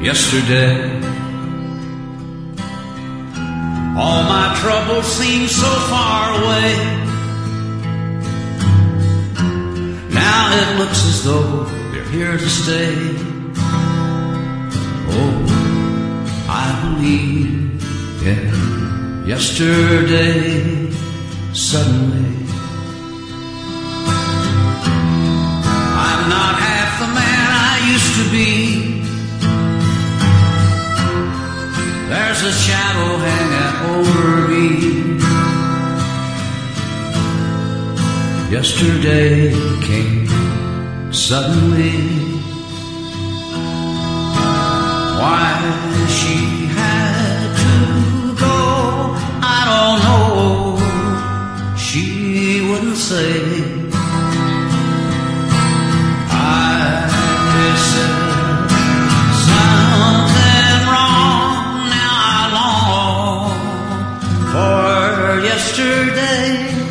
yesterday. All my troubles seem so far away. Now it looks as though they're here to stay. Oh, I believe in yesterday. Suddenly I'm not half the man I used to be. There's a shadow hanging over me. Yesterday came suddenly. Why she had to go, I don't know. She wouldn't say. Yesterday,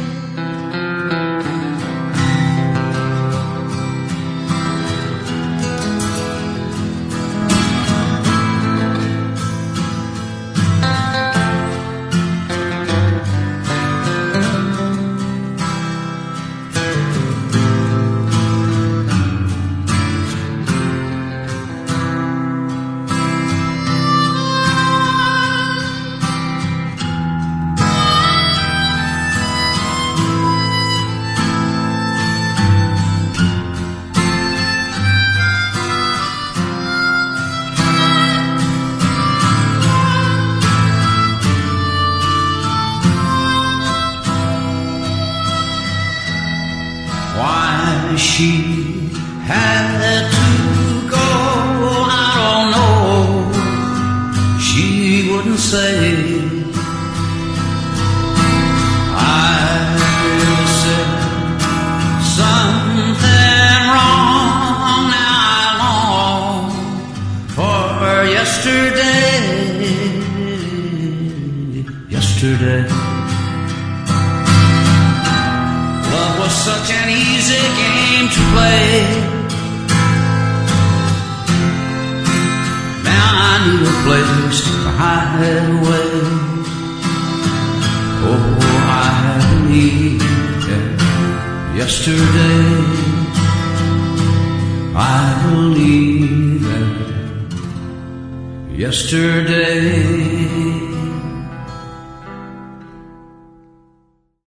why she had to go, I don't know. She wouldn't say. I said something wrong. Now I long for yesterday. Yesterday was such an easy game to play. Now I need a place to hide away. Oh, I believe in yesterday. I believe in yesterday.